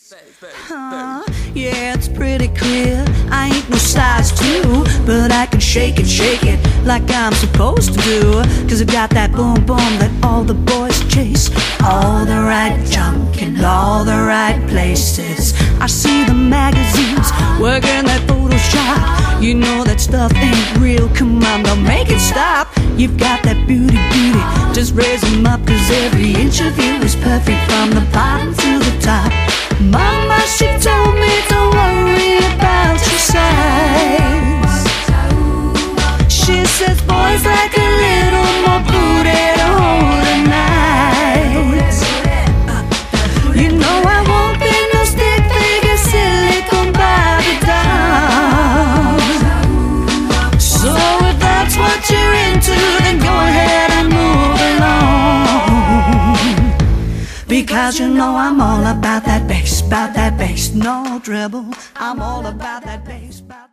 Yeah, it's pretty clear I ain't no size 2, but I can shake it like I'm supposed to do. Cause I got that boom boom that all the boys chase, all the right junk in all the right places. I see the magazines working that Photoshop. You know that stuff ain't real, come on, don't make it stop. You've got that beauty, just raise them up. Cause every inch of you is perfect from the bottom to the top. Mama, she told me don't worry about your size. She says boys like a little more booty to hold tonight. You know I won't be no stick figure, silicone Barbie doll. So if that's what you're into, then go ahead and move along. Because you know I'm all about that bass, no dribble. I'm all about that bass.